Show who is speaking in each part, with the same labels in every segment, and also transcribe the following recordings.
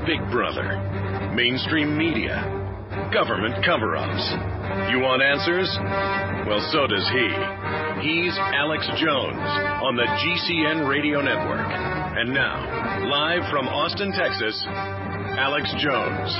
Speaker 1: Big Brother, mainstream media, government cover-ups. You want answers? Well, so does he. He's Alex Jones on the GCN Radio Network. And now, live from Austin, Texas, Alex Jones.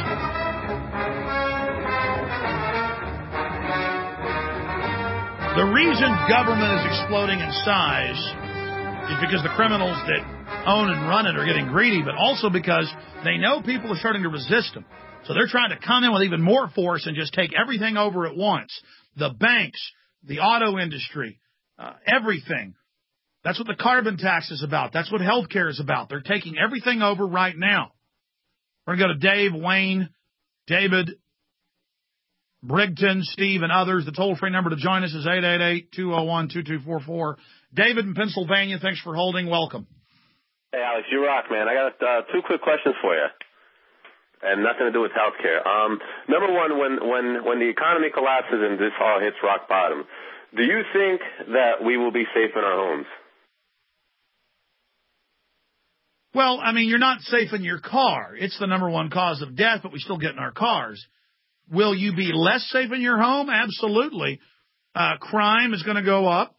Speaker 2: The reason government is exploding in size is because the criminals that own and run it are getting greedy, but also because they know people are starting to resist them. So they're trying to come in with even more force and just take everything over at once. The banks, the auto industry, everything. That's what the carbon tax is about. That's what healthcare is about. They're taking everything over right now. We're going to go to Dave, Wayne, David, Brigton, Steve, and others. The toll-free number to join us is 888-201-2244. David in Pennsylvania, thanks for holding. Welcome.
Speaker 3: Hey, Alex, you rock, man. I got two quick questions for you, and nothing to do with healthcare. Number one, when the economy collapses and this all hits rock bottom, do you think that we will be safe in our homes?
Speaker 2: Well, I mean, you're not safe in your car. It's the number one cause of death, but we still get in our cars. Will you be less safe in your home? Absolutely. Crime is going to go up.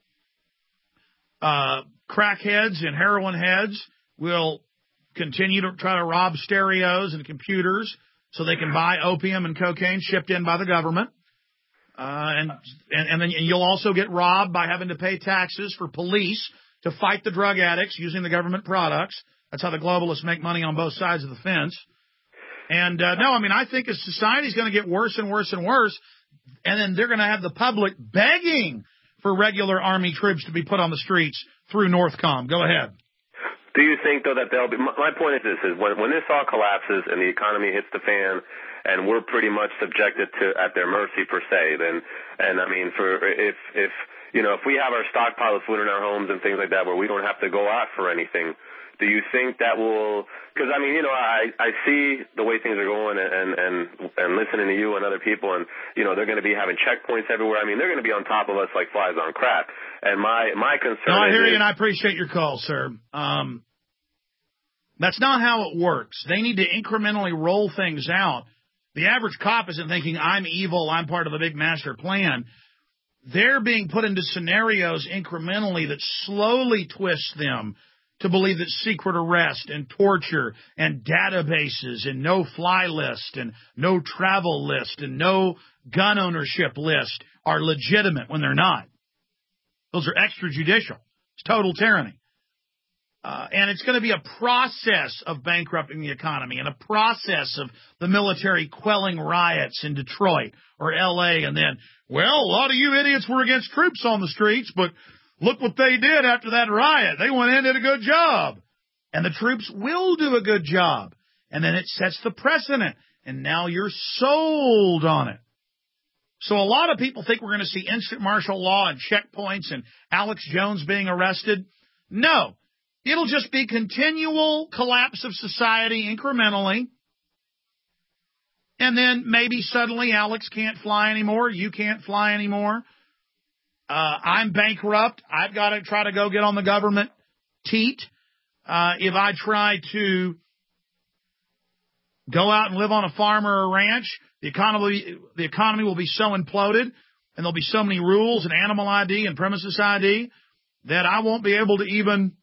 Speaker 2: Crackheads and heroin heads will continue to try to rob stereos and computers so they can buy opium and cocaine shipped in by the government. And then you'll also get robbed by having to pay taxes for police to fight the drug addicts using the government products. That's how the globalists make money on both sides of the fence. And no, I mean, I think as society is going to get worse and worse and worse, and then they're going to have the public begging for regular Army troops to be put on the streets through Northcom. Go ahead.
Speaker 3: Do you think, though, that they'll be – my point is this, is when this all collapses and the economy hits the fan and we're pretty much subjected to at their mercy per se, then – and, I mean, if we have our stockpile of food in our homes and things like that where we don't have to go out for anything, do you think that will – because, I mean, I see the way things are going and listening to you and other people, and, they're going to be having checkpoints everywhere. I mean, they're going to be on top of us like flies on crack. And my concern
Speaker 2: I hear you, and I appreciate your call, sir. That's not how it works. They need to incrementally roll things out. The average cop isn't thinking, I'm evil, I'm part of a big master plan. They're being put into scenarios incrementally that slowly twist them to believe that secret arrest and torture and databases and no-fly list and no travel list and no gun ownership list are legitimate when they're not. Those are extrajudicial. It's total tyranny. And it's going to be a process of bankrupting the economy and a process of the military quelling riots in Detroit or L.A. And then, well, a lot of you idiots were against troops on the streets, but look what they did after that riot. They went in and did a good job. And the troops will do a good job. And then it sets the precedent. And now you're sold on it. So a lot of people think we're going to see instant martial law and checkpoints and Alex Jones being arrested. No. It'll just be continual collapse of society incrementally. And then maybe suddenly Alex can't fly anymore. You can't fly anymore. I'm bankrupt. I've got to try to go get on the government teat. If I try to go out and live on a farm or a ranch, the economy will be so imploded, and there'll be so many rules and animal ID and premises ID that I won't be able to even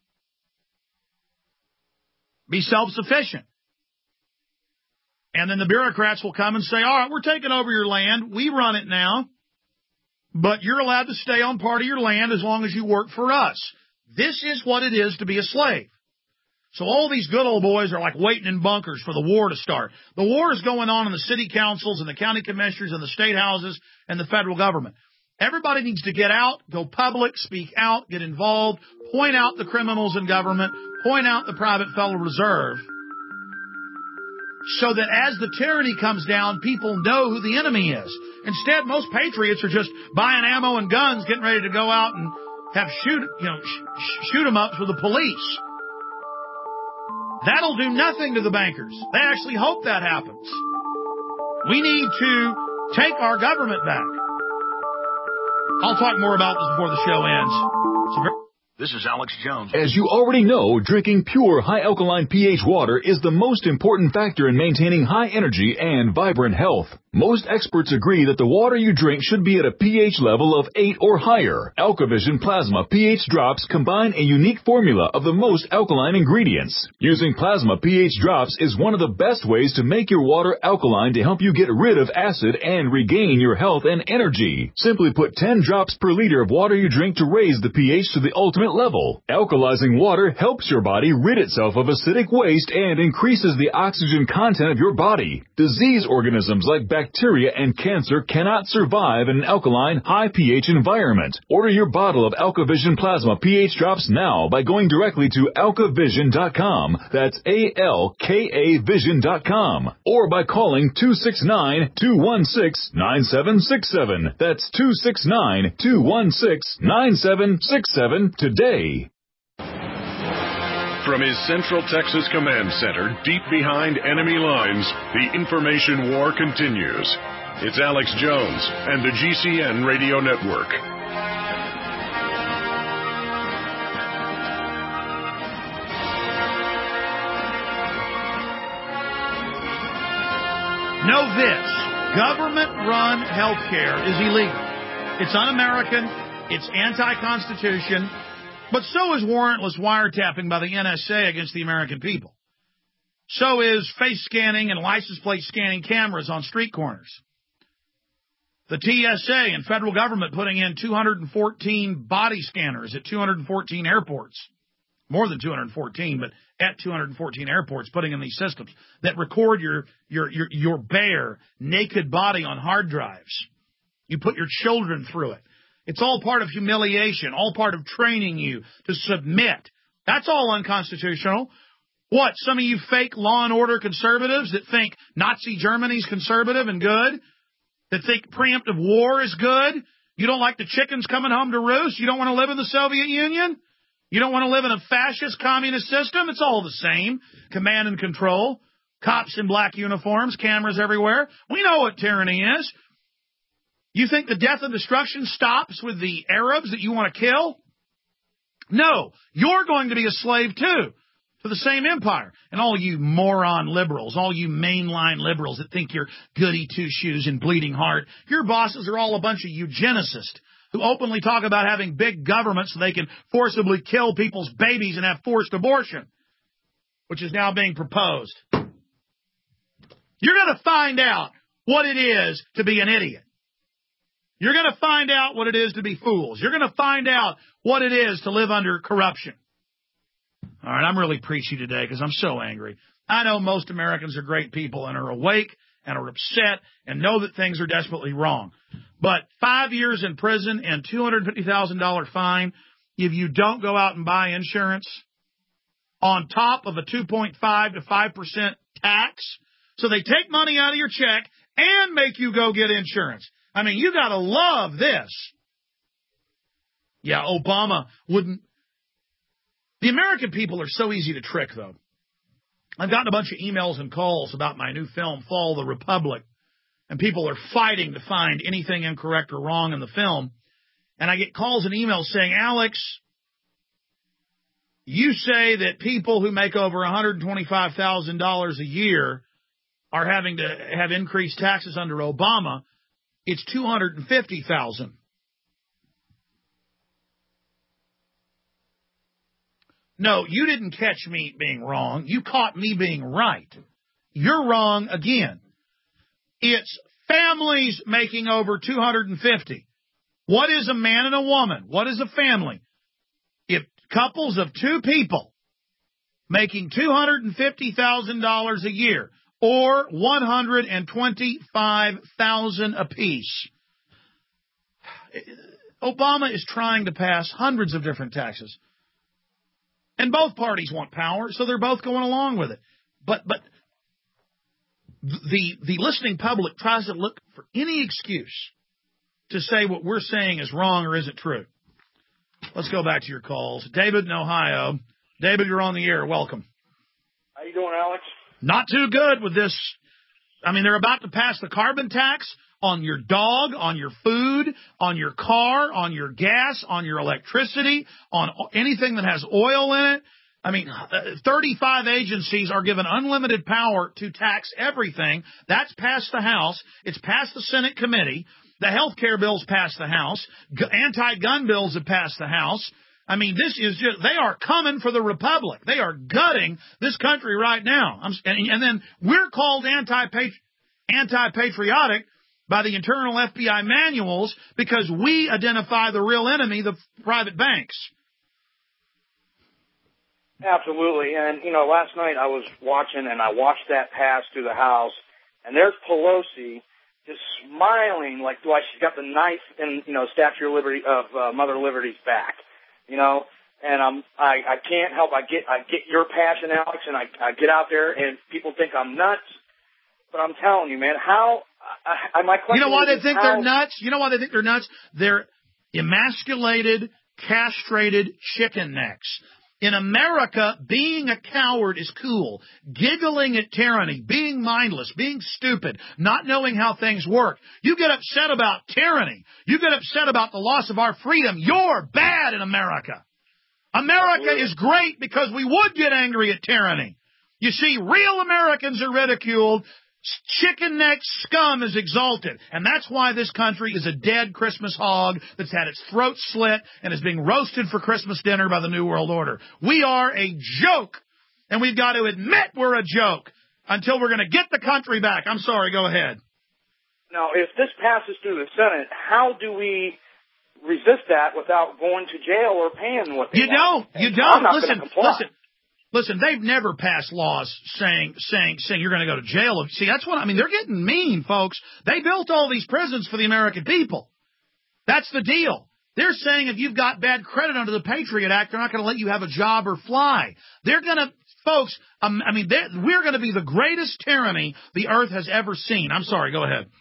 Speaker 2: be self-sufficient. And then the bureaucrats will come and say, all right, we're taking over your land. We run it now. But you're allowed to stay on part of your land as long as you work for us. This is what it is to be a slave. So all these good old boys are like waiting in bunkers for the war to start. The war is going on in the city councils and the county commissioners and the state houses and the federal government. Everybody needs to get out, go public, speak out, get involved, point out the criminals in government, point out the private Federal Reserve, so that as the tyranny comes down, people know who the enemy is. Instead, most patriots are just buying ammo and guns, getting ready to go out and have shoot 'em ups with the police. That'll do nothing to the bankers. They actually hope that happens. We need to take our government back. I'll talk more about this before the show ends.
Speaker 4: This is Alex Jones.
Speaker 5: As you already know, drinking pure high alkaline pH water is the most important factor in maintaining high energy and vibrant health. Most experts agree that the water you drink should be at a pH level of 8 or higher. AlkaVision Plasma pH drops combine a unique formula of the most alkaline ingredients. Using plasma pH drops is one of the best ways to make your water alkaline to help you get rid of acid and regain your health and energy. Simply put 10 drops per liter of water you drink to raise the pH to the ultimate level. Alkalizing water helps your body rid itself of acidic waste and increases the oxygen content of your body. Disease organisms like bacteria and cancer cannot survive in an alkaline, high pH environment. Order your bottle of AlkaVision Plasma pH drops now by going directly to alkavision.com. That's ALKA Vision.com. Or by calling 269-216-9767. That's 269-216-9767 today.
Speaker 1: From his Central Texas Command Center, deep behind enemy lines, the information war continues. It's Alex Jones and the GCN Radio Network.
Speaker 2: Know this, government-run health care is illegal. It's un-American, it's anti-Constitution, but so is warrantless wiretapping by the NSA against the American people. So is face scanning and license plate scanning cameras on street corners. The TSA and federal government putting in 214 body scanners at 214 airports. More than 214, but at 214 airports, putting in these systems that record your bare, naked body on hard drives. You put your children through it. It's all part of humiliation, all part of training you to submit. That's all unconstitutional. What, some of you fake law and order conservatives that think Nazi Germany's conservative and good? That think preemptive war is good? You don't like the chickens coming home to roost? You don't want to live in the Soviet Union? You don't want to live in a fascist communist system? It's all the same. Command and control. Cops in black uniforms, cameras everywhere. We know what tyranny is. You think the death and destruction stops with the Arabs that you want to kill? No, you're going to be a slave too to the same empire. And all you moron liberals, all you mainline liberals that think you're goody two-shoes and bleeding heart, your bosses are all a bunch of eugenicists who openly talk about having big government so they can forcibly kill people's babies and have forced abortion, which is now being proposed. You're going to find out what it is to be an idiot. You're going to find out what it is to be fools. You're going to find out what it is to live under corruption. All right, I'm really preachy today because I'm so angry. I know most Americans are great people and are awake and are upset and know that things are desperately wrong. But 5 years in prison and $250,000 fine if you don't go out and buy insurance on top of a 2.5 to 5% tax. So they take money out of your check and make you go get insurance. I mean, you got to love this. Yeah, Obama wouldn't. The American people are so easy to trick, though. I've gotten a bunch of emails and calls about my new film, Fall of the Republic, and people are fighting to find anything incorrect or wrong in the film. And I get calls and emails saying, Alex, you say that people who make over $125,000 a year are having to have increased taxes under Obama. It's $250,000. No, you didn't catch me being wrong. You caught me being right. You're wrong again. It's families making over $250,000. What is a man and a woman? What is a family? If couples of two people making $250,000 a year, or $125,000 apiece. Obama is trying to pass hundreds of different taxes. And both parties want power, so they're both going along with it. But the listening public tries to look for any excuse to say what we're saying is wrong or isn't true. Let's go back to your calls. David in Ohio. David, you're on the air. Welcome.
Speaker 6: How you doing, Alex?
Speaker 2: Not too good with this. I mean, they're about to pass the carbon tax on your dog, on your food, on your car, on your gas, on your electricity, on anything that has oil in it. I mean, 35 agencies are given unlimited power to tax everything. That's passed the House. It's passed the Senate committee. The health care bills passed the House. Anti-gun bills have passed the House. I mean, this is just, they are coming for the Republic. They are gutting this country right now. And then we're called anti-patriotic by the internal FBI manuals because we identify the real enemy, the private banks.
Speaker 4: Absolutely. And, you know, last night I was watching and I watched that pass through the House, and there's Pelosi just smiling like she's got the knife in, you know, Statue of Liberty of Mother Liberty's back, you know. And I can't help. I get your passion, Alex, and I get out there and people think I'm nuts. But I'm telling you, man, my question. You know
Speaker 2: why they think they're nuts? You know why they think they're nuts? They're emasculated, castrated chicken necks. In America, being a coward is cool. Giggling at tyranny, being mindless, being stupid, not knowing how things work. You get upset about tyranny. You get upset about the loss of our freedom. You're bad in America. America is great because we would get angry at tyranny. You see, real Americans are ridiculed. Chicken neck scum is exalted. And that's why this country is a dead Christmas hog that's had its throat slit and is being roasted for Christmas dinner by the New World Order. We are a joke, and we've got to admit we're a joke until we're going to get the country back. I'm sorry, go ahead.
Speaker 4: Now, if this passes through the Senate, how do we resist that without going to jail or paying what they want?
Speaker 2: You don't. Listen, they've never passed laws saying you're going to go to jail. See, that's what I mean. They're getting mean, folks. They built all these prisons for the American people. That's the deal. They're saying if you've got bad credit under the Patriot Act, they're not going to let you have a job or fly. They're going to, folks, we're going to be the greatest tyranny the earth has ever seen. I'm sorry, go ahead.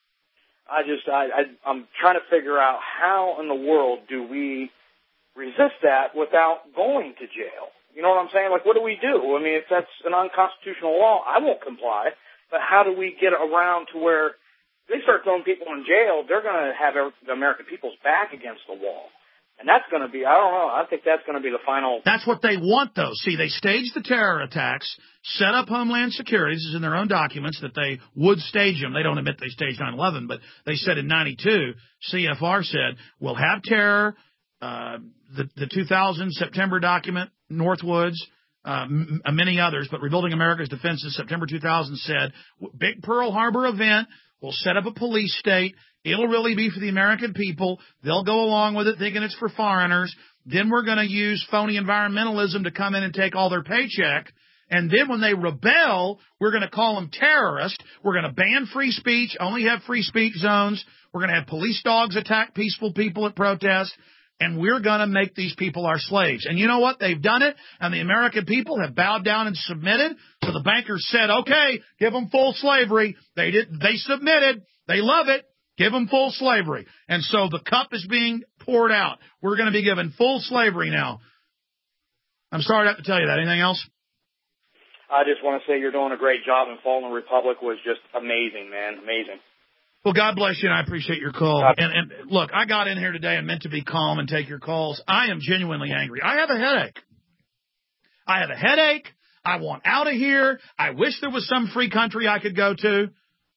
Speaker 4: I'm trying to figure out how in the world do we resist that without going to jail? You know what I'm saying? Like, what do we do? I mean, if that's an unconstitutional law, I won't comply. But how do we get around to where they start throwing people in jail, they're going to have the American people's back against the wall. And that's going to be, I don't know, I think that's going to be the final.
Speaker 2: That's what they want, though. See, they staged the terror attacks, set up Homeland Security. This is in their own documents that they would stage them. They don't admit they staged 9/11, but they said in 92, CFR said, we'll have terror. The 2000 September document, Northwoods, many others, but Rebuilding America's Defenses, September 2000 said, big Pearl Harbor event, we'll set up a police state, it'll really be for the American people, they'll go along with it thinking it's for foreigners, then we're going to use phony environmentalism to come in and take all their paycheck, and then when they rebel, we're going to call them terrorists, we're going to ban free speech, only have free speech zones, we're going to have police dogs attack peaceful people at protests, and we're going to make these people our slaves. And you know what? They've done it, and the American people have bowed down and submitted. So the bankers said, okay, give them full slavery. They submitted. They love it. Give them full slavery. And so the cup is being poured out. We're going to be given full slavery now. I'm sorry to have to tell you that. Anything else?
Speaker 4: I just want to say you're doing a great job, and Fallen Republic was just amazing, man. Amazing.
Speaker 2: Well, God bless you, and I appreciate your call. And look, I got in here today and meant to be calm and take your calls. I am genuinely angry. I have a headache. I want out of here. I wish there was some free country I could go to.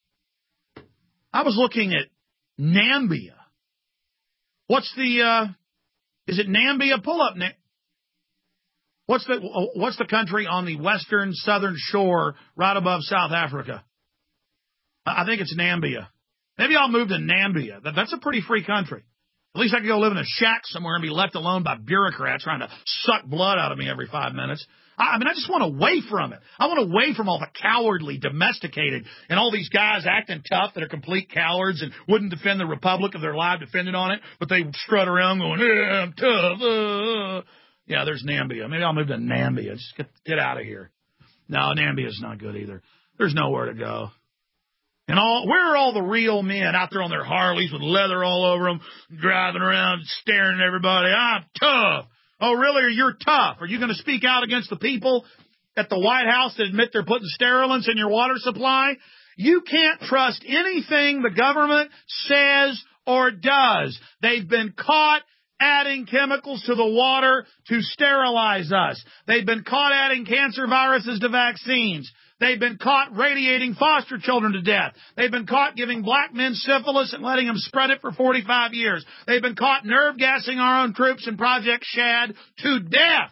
Speaker 2: I was looking at Nambia. Is it Nambia? Pull up, Nick. What's the country on the southern shore right above South Africa? I think it's Nambia. Maybe I'll move to Nambia. That's a pretty free country. At least I can go live in a shack somewhere and be left alone by bureaucrats trying to suck blood out of me every 5 minutes. I just want away from it. I want away from all the cowardly, domesticated, and all these guys acting tough that are complete cowards and wouldn't defend the Republic if their life depended on it, but they strut around going, yeah, I'm tough. Yeah, there's Nambia. Maybe I'll move to Nambia. Just get out of here. No, Nambia's not good either. There's nowhere to go. And where are all the real men out there on their Harleys with leather all over them, driving around, staring at everybody? I'm tough. Oh, really? You're tough. Are you going to speak out against the people at the White House that admit they're putting sterilants in your water supply? You can't trust anything the government says or does. They've been caught adding chemicals to the water to sterilize us. They've been caught adding cancer viruses to vaccines. They've been caught radiating foster children to death. They've been caught giving black men syphilis and letting them spread it for 45 years. They've been caught nerve gassing our own troops in Project Shad to death.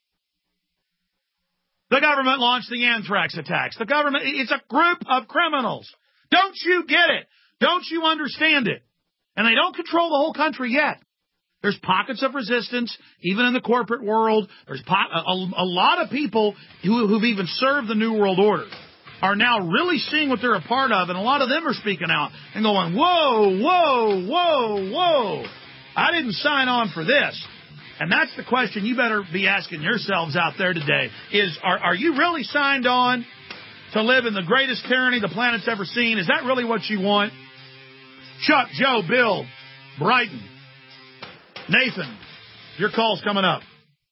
Speaker 2: The government launched the anthrax attacks. The government, it's a group of criminals. Don't you get it? Don't you understand it? And they don't control the whole country yet. There's pockets of resistance, even in the corporate world. There's a lot of people who've even served the New World Order are now really seeing what they're a part of, and a lot of them are speaking out and going, whoa, whoa, whoa, whoa. I didn't sign on for this. And that's the question you better be asking yourselves out there today is, are you really signed on to live in the greatest tyranny the planet's ever seen? Is that really what you want? Chuck, Joe, Bill, Brighton, Nathan, your call's coming up.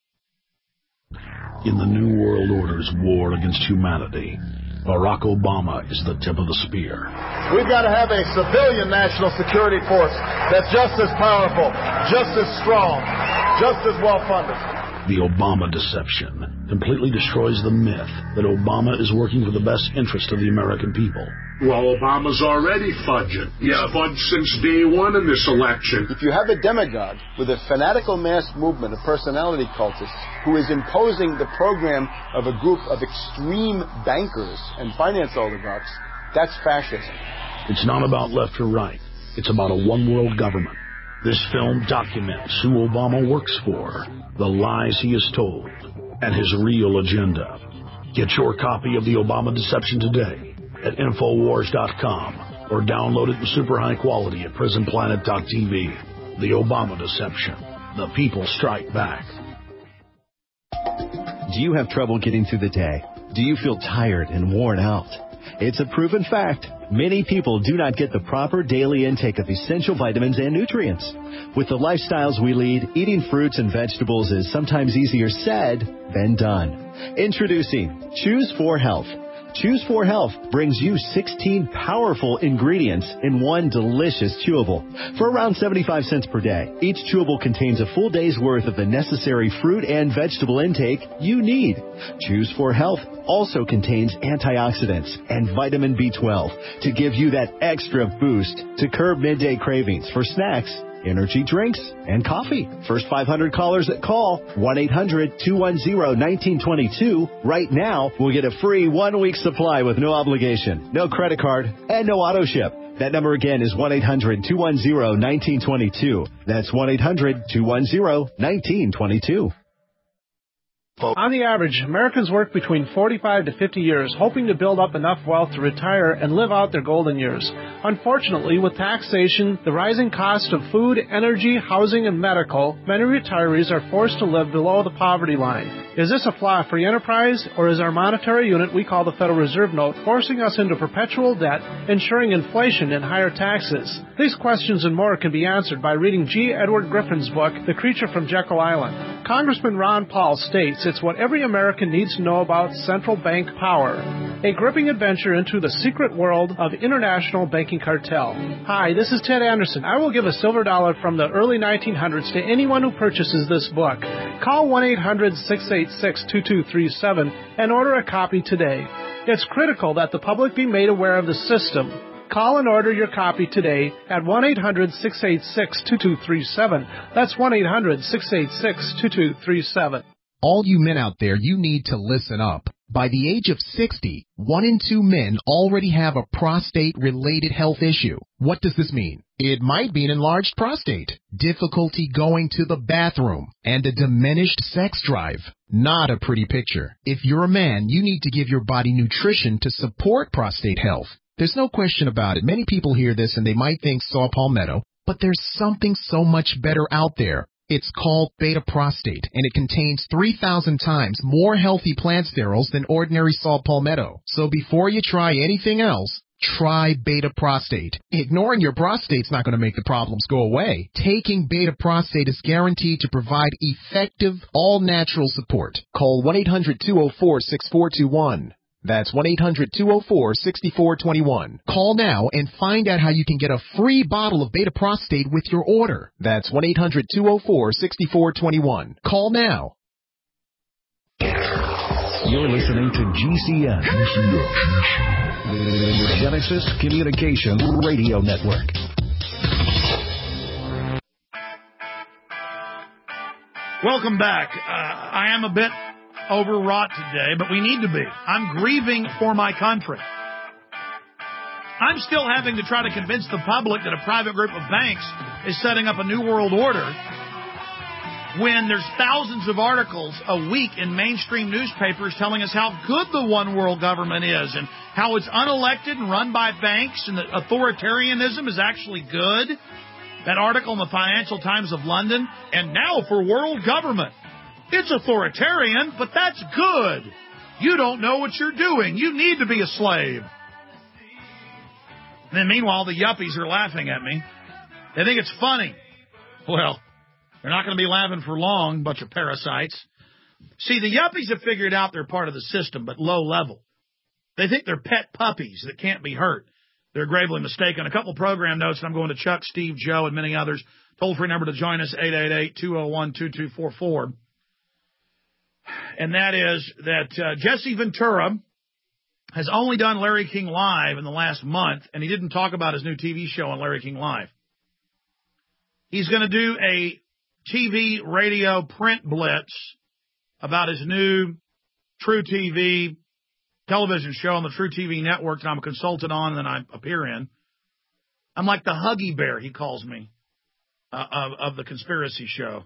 Speaker 6: In the New World Order's war against humanity, Barack Obama is the tip of the spear.
Speaker 7: We've got to have a civilian national security force that's just as powerful, just as strong, just as well-funded.
Speaker 6: The Obama deception completely destroys the myth that Obama is working for the best interest of the American people.
Speaker 8: Well, Obama's already fudging. He's fudged since day one in this election.
Speaker 7: If you have a demagogue with a fanatical mass movement of personality cultists who is imposing the program of a group of extreme bankers and finance oligarchs, that's fascism.
Speaker 6: It's not about left or right. It's about a one-world government. This film documents who Obama works for, the lies he has told, and his real agenda. Get your copy of The Obama Deception today at Infowars.com or download it in super high quality at PrisonPlanet.tv. The Obama Deception. The people strike back.
Speaker 9: Do you have trouble getting through the day? Do you feel tired and worn out? It's a proven fact. Many people do not get the proper daily intake of essential vitamins and nutrients. With the lifestyles we lead, eating fruits and vegetables is sometimes easier said than done. Introducing Choose 4 Health. Choose 4 Health brings you 16 powerful ingredients in one delicious chewable. For around 75 cents per day, each chewable contains a full day's worth of the necessary fruit and vegetable intake you need. Choose 4 Health also contains antioxidants and vitamin B12 to give you that extra boost to curb midday cravings for snacks, energy drinks, and coffee. First 500 callers that call 1-800-210-1922 right now will get a free 1-week supply with no obligation, no credit card, and no auto ship. That number again is 1-800-210-1922. That's 1-800-210-1922.
Speaker 10: On the average, Americans work between 45 to 50 years, hoping to build up enough wealth to retire and live out their golden years. Unfortunately, with taxation, the rising cost of food, energy, housing, and medical, many retirees are forced to live below the poverty line. Is this a flaw free enterprise, or is our monetary unit we call the Federal Reserve Note forcing us into perpetual debt, ensuring inflation and higher taxes? These questions and more can be answered by reading G. Edward Griffin's book, The Creature from Jekyll Island. Congressman Ron Paul states it's what every American needs to know about central bank power. A gripping adventure into the secret world of international banking cartel. Hi, this is Ted Anderson. I will give a silver dollar from the early 1900s to anyone who purchases this book. Call 1-800-686-2237 and order a copy today. It's critical that the public be made aware of the system. Call and order your copy today at 1-800-686-2237. That's 1-800-686-2237.
Speaker 11: All you men out there, you need to listen up. By the age of 60, 1 in 2 men already have a prostate-related health issue. What does this mean? It might be an enlarged prostate, difficulty going to the bathroom, and a diminished sex drive. Not a pretty picture. If you're a man, you need to give your body nutrition to support prostate health. There's no question about it. Many people hear this and they might think saw palmetto, but there's something so much better out there. It's called Beta Prostate, and it contains 3,000 times more healthy plant sterols than ordinary saw palmetto. So before you try anything else, try Beta Prostate. Ignoring your prostate's not going to make the problems go away. Taking Beta Prostate is guaranteed to provide effective, all-natural support. Call 1-800-204-6421. That's 1-800-204-6421. Call now and find out how you can get a free bottle of Beta Prostate with your order. That's 1-800-204-6421. Call now.
Speaker 6: You're listening to GCN. The Genesis Communication Radio Network.
Speaker 2: Welcome back. I am a bit overwrought today, but we need to be. I'm grieving for my country. I'm still having to try to convince the public that a private group of banks is setting up a new world order when there's thousands of articles a week in mainstream newspapers telling us how good the one world government is and how it's unelected and run by banks and that authoritarianism is actually good. That article in the Financial Times of London, and now for world government. It's authoritarian, but that's good. You don't know what you're doing. You need to be a slave. And then meanwhile, the yuppies are laughing at me. They think it's funny. Well, they're not going to be laughing for long, bunch of parasites. See, the yuppies have figured out they're part of the system, but low level. They think they're pet puppies that can't be hurt. They're gravely mistaken. A couple program notes, and I'm going to Chuck, Steve, Joe, and many others. Toll-free number to join us, 888-201-2244. And that is that Jesse Ventura has only done Larry King Live in the last month, and he didn't talk about his new TV show on Larry King Live. He's going to do a TV, radio, print blitz about his new True TV television show on the True TV network that I'm a consultant on and then I appear in. I'm like the Huggy Bear, he calls me, of the conspiracy show.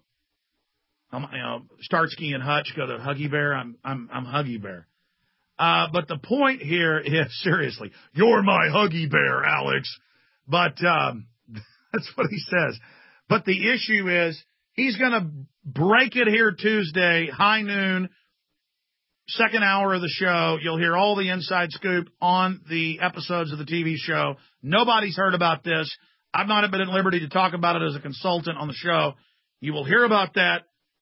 Speaker 2: Starsky and Hutch go to Huggy Bear. I'm Huggy Bear. But the point here is, seriously, you're my Huggy Bear, Alex. But that's what he says. But the issue is he's going to break it here Tuesday, high noon, second hour of the show. You'll hear all the inside scoop on the episodes of the TV show. Nobody's heard about this. I've not been at liberty to talk about it as a consultant on the show. You will hear about that.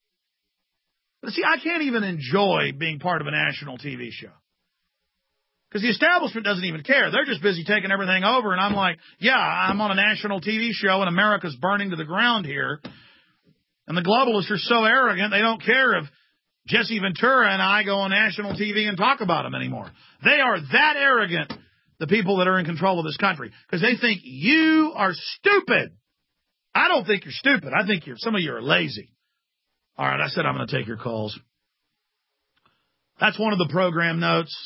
Speaker 2: But see, I can't even enjoy being part of a national TV show. Because the establishment doesn't even care. They're just busy taking everything over. And I'm like, yeah, I'm on a national TV show and America's burning to the ground here. And the globalists are so arrogant, they don't care if Jesse Ventura and I go on national TV and talk about them anymore. They are that arrogant, the people that are in control of this country, because they think you are stupid. I don't think you're stupid. I think some of you are lazy. All right, I said I'm going to take your calls. That's one of the program notes.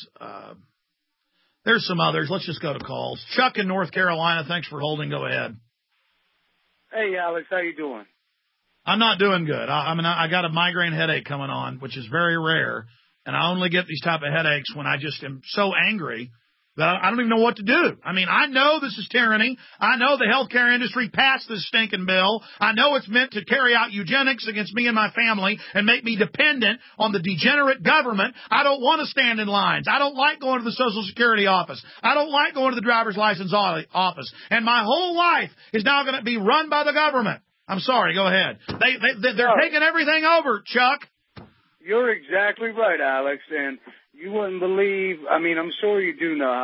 Speaker 2: There's some others. Let's just go to calls. Chuck in North Carolina, thanks for holding. Go ahead.
Speaker 12: Hey, Alex, how you doing?
Speaker 2: I'm not doing good. I got a migraine headache coming on, which is very rare, and I only get these type of headaches when I just am so angry that I don't even know what to do. I mean, I know this is tyranny. I know the healthcare industry passed this stinking bill. I know it's meant to carry out eugenics against me and my family and make me dependent on the degenerate government. I don't want to stand in lines. I don't like going to the Social Security office. I don't like going to the driver's license office. And my whole life is now going to be run by the government. I'm sorry. Go ahead. They're taking everything over, Chuck.
Speaker 12: You're exactly right, Alex. And you wouldn't believe. I mean, I'm sure you do know how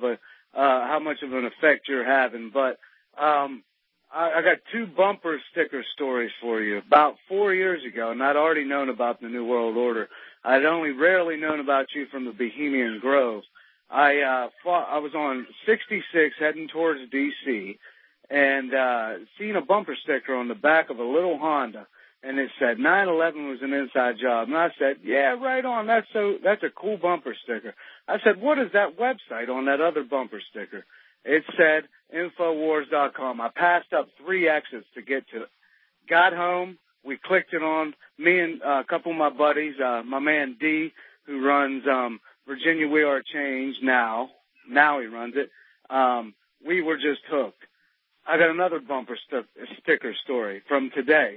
Speaker 12: much of an effect you're having. But I got two bumper sticker stories for you. About 4 years ago, and I'd already known about the New World Order. I'd only rarely known about you from the Bohemian Grove. I was on 66 heading towards D.C. and seen a bumper sticker on the back of a little Honda, and it said 9/11 was an inside job. And I said, yeah, right on. That's a cool bumper sticker. I said, what is that website on that other bumper sticker? It said Infowars.com. I passed up 3 exits to get to it. Got home. We clicked it on. Me and a couple of my buddies, my man D, who runs Virginia We Are Change now. Now he runs it. We were just hooked. I got another bumper sticker story from today.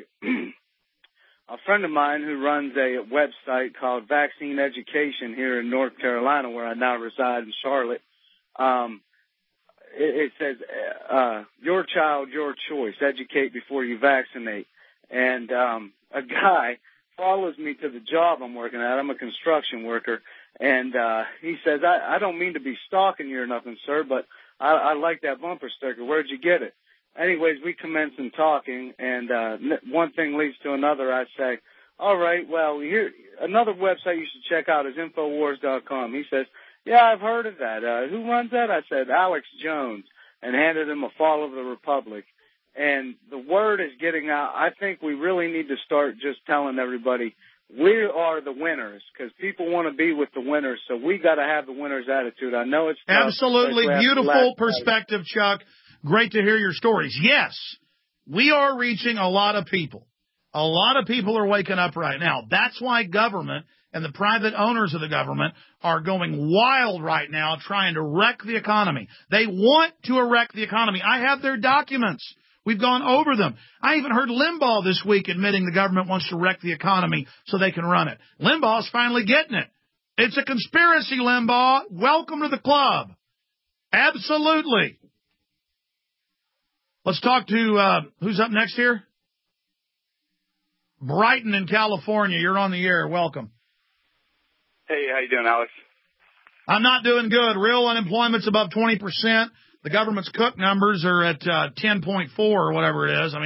Speaker 12: A friend of mine who runs a website called Vaccine Education here in North Carolina, where I now reside in Charlotte, it says, your child, your choice, educate before you vaccinate. And a guy follows me to the job I'm working at. I'm a construction worker. And he says, I don't mean to be stalking you or nothing, sir, but I like that bumper sticker. Where'd you get it? Anyways, we commence in talking, and one thing leads to another. I say, all right, well, here another website you should check out is Infowars.com. He says, yeah, I've heard of that. Who runs that? I said, Alex Jones, and handed him a Fall of the Republic. And the word is getting out. I think we really need to start just telling everybody we are the winners, because people want to be with the winners, so we got to have the winner's attitude. I know it's tough,
Speaker 2: absolutely beautiful perspective, Chuck. Great to hear your stories. Yes, we are reaching a lot of people. A lot of people are waking up right now. That's why government and the private owners of the government are going wild right now trying to wreck the economy. They want to wreck the economy. I have their documents. We've gone over them. I even heard Limbaugh this week admitting the government wants to wreck the economy so they can run it. Limbaugh's finally getting it. It's a conspiracy, Limbaugh. Welcome to the club. Absolutely. Let's talk to, who's up next here? Brighton in California. You're on the air. Welcome.
Speaker 13: Hey, how you doing, Alex?
Speaker 2: I'm not doing good. Real unemployment's above 20%. The government's cook numbers are at 10.4 or whatever it is. I mean,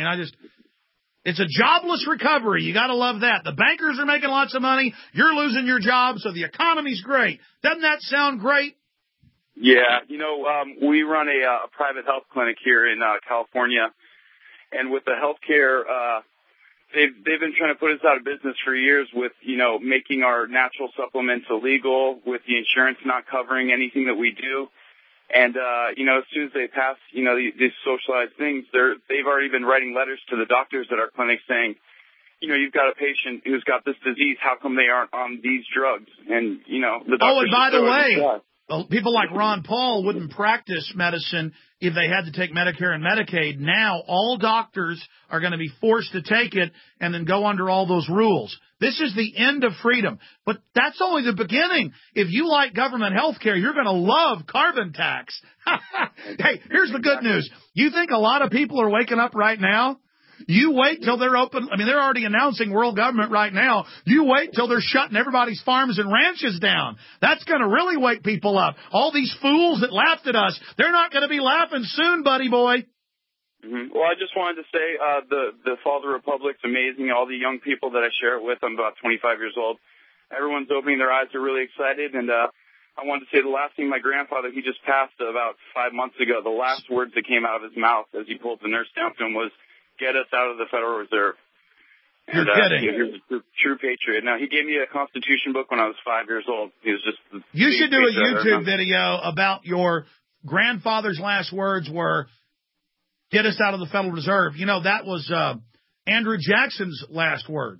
Speaker 2: it's a jobless recovery. You got to love that. The bankers are making lots of money. You're losing your job, so the economy's great. Doesn't that sound great?
Speaker 13: Yeah, we run a private health clinic here in California, and with the healthcare, they've been trying to put us out of business for years with, making our natural supplements illegal, with the insurance not covering anything that we do. And, as soon as they pass, these socialized things, they've already been writing letters to the doctors at our clinic saying, you've got a patient who's got this disease. How come they aren't on these drugs? And, the doctors.
Speaker 2: Oh, and by the way, people like Ron Paul wouldn't practice medicine if they had to take Medicare and Medicaid. Now all doctors are going to be forced to take it and then go under all those rules. This is the end of freedom. But that's only the beginning. If you like government health care, you're going to love carbon tax. Hey, here's the good news. You think a lot of people are waking up right now? You wait till they're open. I mean, they're already announcing world government right now. You wait till they're shutting everybody's farms and ranches down. That's going to really wake people up. All these fools that laughed at us, they're not going to be laughing soon, buddy boy.
Speaker 13: Mm-hmm. Well, I just wanted to say the Fall of the Republic's amazing. All the young people that I share it with, I'm about 25 years old. Everyone's opening their eyes. They're really excited. And I wanted to say the last thing my grandfather, he just passed about 5 months ago, the last words that came out of his mouth as he pulled the nurse down to him was, "Get us out of the Federal Reserve."
Speaker 2: You're kidding.
Speaker 13: He was a true patriot. Now, he gave me a Constitution book when I was 5 years old. He was just.
Speaker 2: You should do a YouTube video about your grandfather's last words were, "Get us out of the Federal Reserve." That was Andrew Jackson's last words.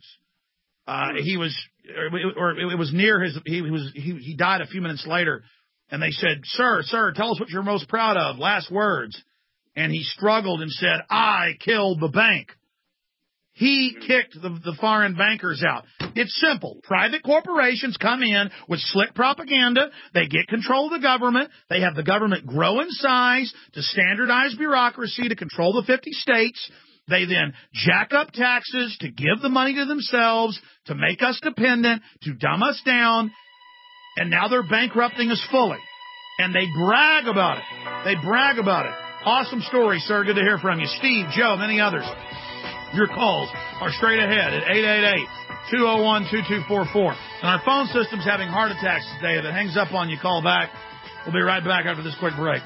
Speaker 2: It was near his. He died a few minutes later, and they said, "Sir, tell us what you're most proud of." Last words. And he struggled and said, "I killed the bank." He kicked the foreign bankers out. It's simple. Private corporations come in with slick propaganda. They get control of the government. They have the government grow in size to standardize bureaucracy to control the 50 states. They then jack up taxes to give the money to themselves, to make us dependent, to dumb us down. And now they're bankrupting us fully. And they brag about it. Awesome story, sir. Good to hear from you. Steve, Joe, many others. Your calls are straight ahead at 888-201-2244. And our phone system's having heart attacks today. If it hangs up on you, call back. We'll be right back after this quick break.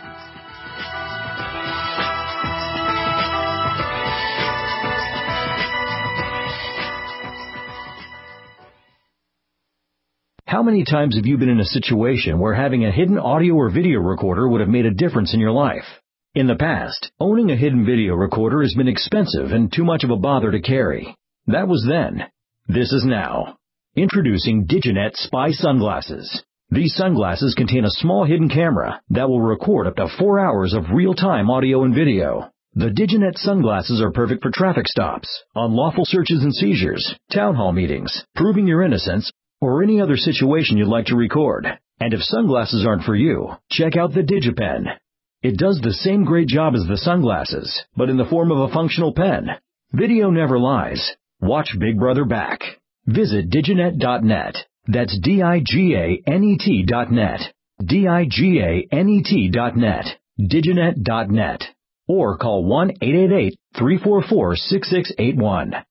Speaker 14: How many times have you been in a situation where having a hidden audio or video recorder would have made a difference in your life? In the past, owning a hidden video recorder has been expensive and too much of a bother to carry. That was then. This is now. Introducing Diginet Spy Sunglasses. These sunglasses contain a small hidden camera that will record up to 4 hours of real-time audio and video. The Diginet sunglasses are perfect for traffic stops, unlawful searches and seizures, town hall meetings, proving your innocence, or any other situation you'd like to record. And if sunglasses aren't for you, check out the DigiPen. It does the same great job as the sunglasses, but in the form of a functional pen. Video never lies. Watch Big Brother back. Visit Diginet.net. That's DIGANET.net. DIGANET.net. Diginet.net. Or call 1-888-344-6681.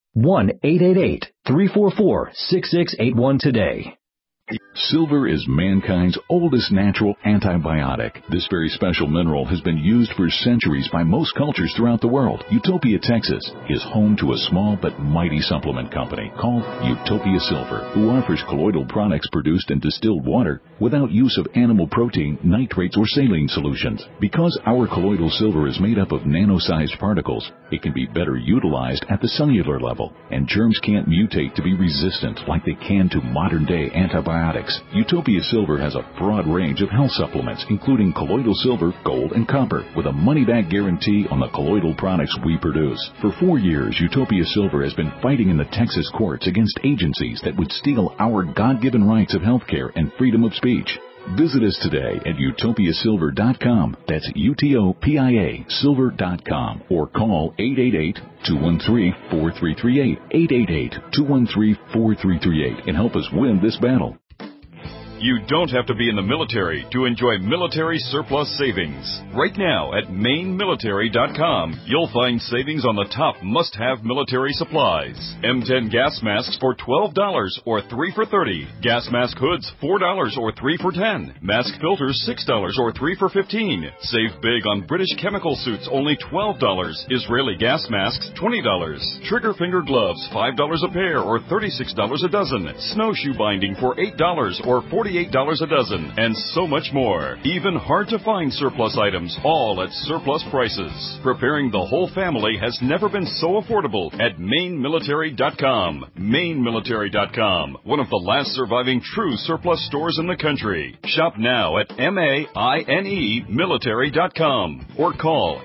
Speaker 14: 1-888-344-6681 today.
Speaker 15: Silver is mankind's oldest natural antibiotic. This very special mineral has been used for centuries by most cultures throughout the world. Utopia, Texas is home to a small but mighty supplement company called Utopia Silver, who offers colloidal products produced in distilled water without use of animal protein, nitrates, or saline solutions. Because our colloidal silver is made up of nano-sized particles, it can be better utilized at the cellular level, and germs can't mutate to be resistant like they can to modern-day antibiotics. Utopia Silver has a broad range of health supplements, including colloidal silver, gold, and copper, with a money-back guarantee on the colloidal products we produce. For 4 years, Utopia Silver has been fighting in the Texas courts against agencies that would steal our God-given rights of health care and freedom of speech. Visit us today at utopiasilver.com. That's UTOPIA silver.com, or call 888-213-4338, 888-213-4338, and help us win this battle.
Speaker 16: You don't have to be in the military to enjoy military surplus savings. Right now at MaineMilitary.com, you'll find savings on the top must-have military supplies. M10 gas masks for $12 or 3 for $30. Gas mask hoods $4 or 3 for $10. Mask filters $6 or 3 for $15. Save big on British chemical suits, only $12. Israeli gas masks $20. Trigger finger gloves $5 a pair or $36 a dozen. Snowshoe binding for $8 or $48 a dozen, and so much more. Even hard-to-find surplus items, all at surplus prices. Preparing the whole family has never been so affordable at MaineMilitary.com. MaineMilitary.com, one of the last surviving true surplus stores in the country. Shop now at MAINE Military.com or call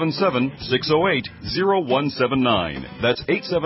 Speaker 16: 877-608-0179. That's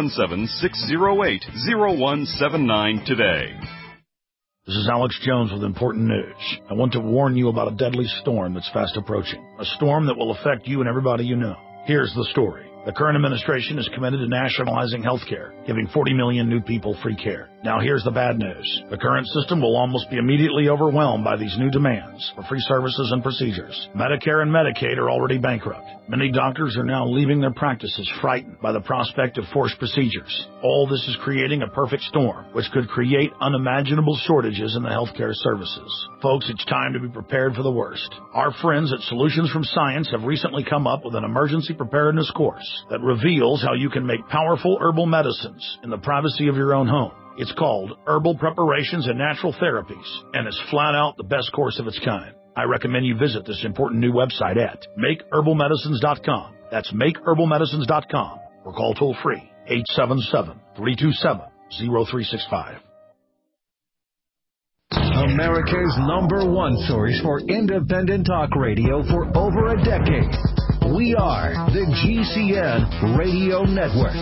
Speaker 16: 877-608-0179 today.
Speaker 6: This is Alex Jones with important news. I want to warn you about a deadly storm that's fast approaching. A storm that will affect you and everybody you know. Here's the story. The current administration is committed to nationalizing health care, giving 40 million new people free care. Now here's the bad news. The current system will almost be immediately overwhelmed by these new demands for free services and procedures. Medicare and Medicaid are already bankrupt. Many doctors are now leaving their practices frightened by the prospect of forced procedures. All this is creating a perfect storm, which could create unimaginable shortages in the healthcare services. Folks, it's time to be prepared for the worst. Our friends at Solutions from Science have recently come up with an emergency preparedness course that reveals how you can make powerful herbal medicines in the privacy of your own home. It's called Herbal Preparations and Natural Therapies, and is flat out the best course of its kind. I recommend you visit this important new website at MakeHerbalMedicines.com. That's MakeHerbalMedicines.com, or call toll-free 877-327-0365.
Speaker 17: America's #1 source for independent talk radio for over a decade. We are the GCN Radio Network.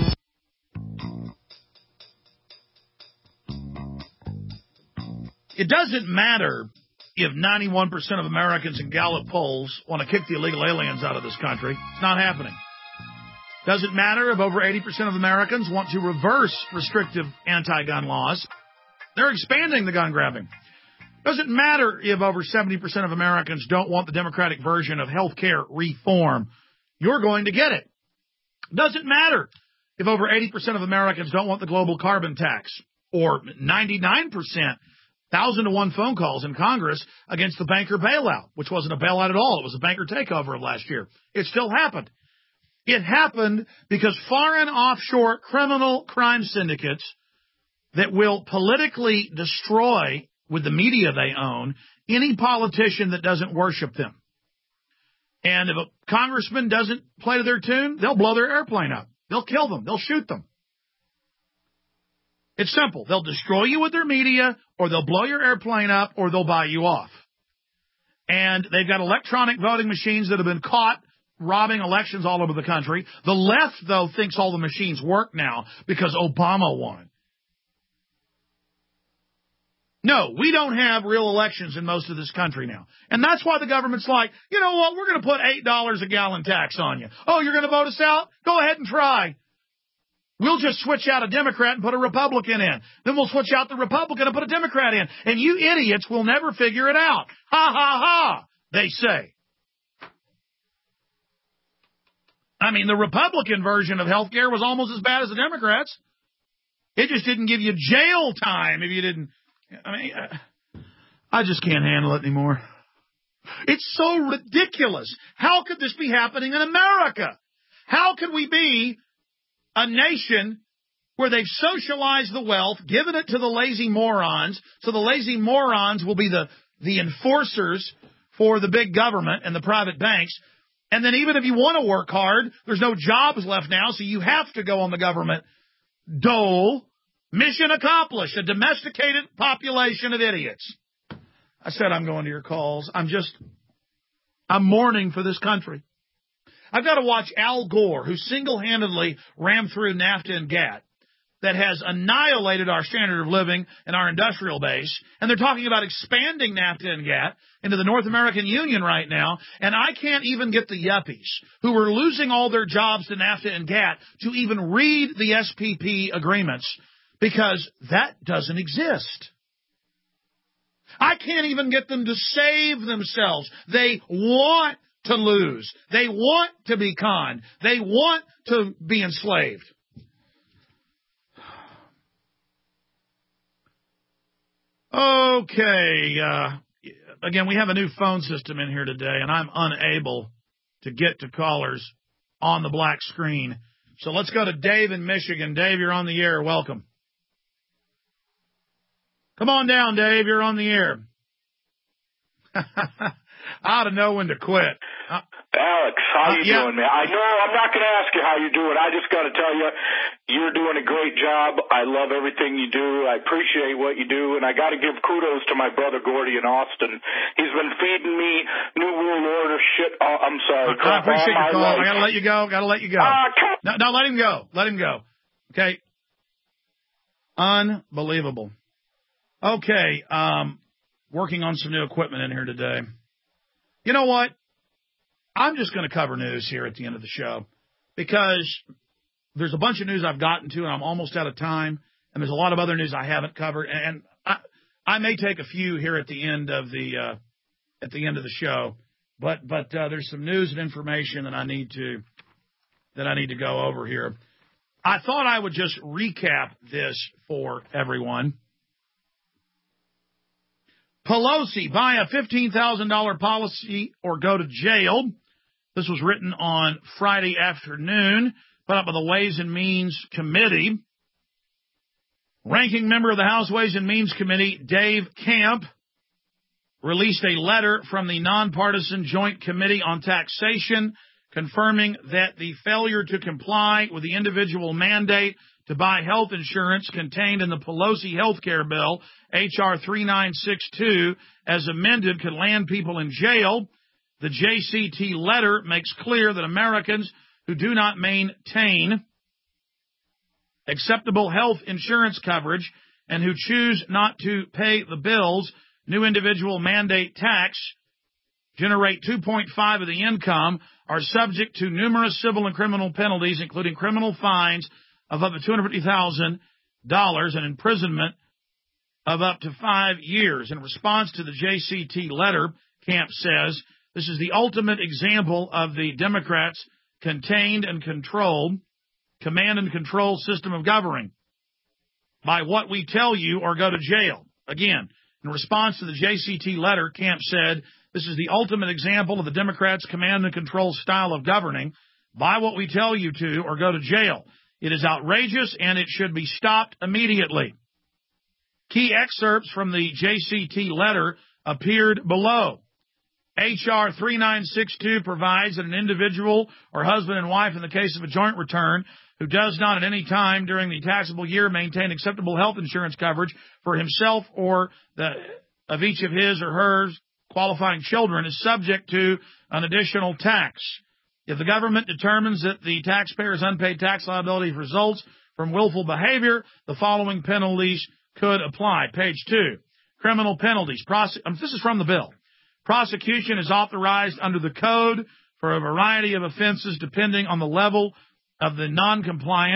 Speaker 2: It doesn't matter if 91% of Americans in Gallup polls want to kick the illegal aliens out of this country. It's not happening. Doesn't matter if over 80% of Americans want to reverse restrictive anti-gun laws. They're expanding the gun grabbing. Doesn't matter if over 70% of Americans don't want the Democratic version of health care reform. You're going to get it. Doesn't matter if over 80% of Americans don't want the global carbon tax, or 99%, 1,000-to-1 phone calls in Congress against the banker bailout, which wasn't a bailout at all. It was a banker takeover of last year. It still happened. It happened because foreign offshore criminal crime syndicates that will politically destroy, with the media they own, any politician that doesn't worship them. And if a congressman doesn't play to their tune, they'll blow their airplane up. They'll kill them. They'll shoot them. It's simple. They'll destroy you with their media, or they'll blow your airplane up, or they'll buy you off. And they've got electronic voting machines that have been caught robbing elections all over the country. The left, though, thinks all the machines work now because Obama won. No, we don't have real elections in most of this country now. And that's why the government's like, you know what, we're going to put $8 a gallon tax on you. Oh, you're going to vote us out? Go ahead and try. We'll just switch out a Democrat and put a Republican in. Then we'll switch out the Republican and put a Democrat in. And you idiots will never figure it out. Ha, ha, ha, they say. I mean, the Republican version of health care was almost as bad as the Democrats. It just didn't give you jail time if you didn't. I mean, I just can't handle it anymore. It's so ridiculous. How could this be happening in America? How can we be a nation where they've socialized the wealth, given it to the lazy morons, so the lazy morons will be the enforcers for the big government and the private banks, and then even if you want to work hard, there's no jobs left now, so you have to go on the government dole. Mission accomplished, a domesticated population of idiots. I said I'm going to your calls. I'm mourning for this country. I've got to watch Al Gore, who single-handedly rammed through NAFTA and GATT, that has annihilated our standard of living and our industrial base. And they're talking about expanding NAFTA and GATT into the North American Union right now. And I can't even get the yuppies who are losing all their jobs to NAFTA and GATT to even read the SPP agreements, because that doesn't exist. I can't even get them to save themselves. They want to lose. They want to be conned. They want to be enslaved. Okay. Again, we have a new phone system in here today, and I'm unable to get to callers on the black screen. So let's go to Dave in Michigan. Dave, you're on the air. Welcome. Come on down, Dave. You're on the air. I ought to know when to quit.
Speaker 18: Alex, how you doing, man? I know I'm not going to ask you how you're doing. I just got to tell you, you're doing a great job. I love everything you do. I appreciate what you do, and I got to give kudos to my brother Gordy in Austin. He's been feeding me New World Order shit. I'm sorry.
Speaker 2: I appreciate your call. I got to let you go. No, let him go. Let him go. Okay. Unbelievable. Okay. Working on some new equipment in here today. You know what? I'm just going to cover news here at the end of the show, because there's a bunch of news I've gotten to and I'm almost out of time, and there's a lot of other news I haven't covered, and I may take a few here at the end of the show, but there's some news and information that I need to go over here. I thought I would just recap this for everyone. Pelosi, buy a $15,000 policy or go to jail. This was written on Friday afternoon, put up by the Ways and Means Committee. Ranking member of the House Ways and Means Committee, Dave Camp, released a letter from the nonpartisan Joint Committee on Taxation confirming that the failure to comply with the individual mandate to buy health insurance contained in the Pelosi health care bill, H.R. 3962, as amended, could land people in jail. The JCT letter makes clear that Americans who do not maintain acceptable health insurance coverage and who choose not to pay the bills, new individual mandate tax, generate 2.5 of the income, are subject to numerous civil and criminal penalties, including criminal fines of up to $250,000 and imprisonment of up to 5 years. In response to the JCT letter, Camp says, this is the ultimate example of the Democrats' contained and controlled command and control system of governing. By what we tell you or go to jail. Again, in response to the JCT letter, Camp said, this is the ultimate example of the Democrats' command and control style of governing. Buy what we tell you to or go to jail. It is outrageous and it should be stopped immediately. Key excerpts from the JCT letter appeared below. H.R. 3962 provides that an individual or husband and wife in the case of a joint return who does not at any time during the taxable year maintain acceptable health insurance coverage for himself or of each of his or her qualifying children is subject to an additional tax. If the government determines that the taxpayer's unpaid tax liability results from willful behavior, the following penalties could apply. Page 2, criminal penalties. This is from the bill. Prosecution is authorized under the code for a variety of offenses depending on the level of the noncompliance.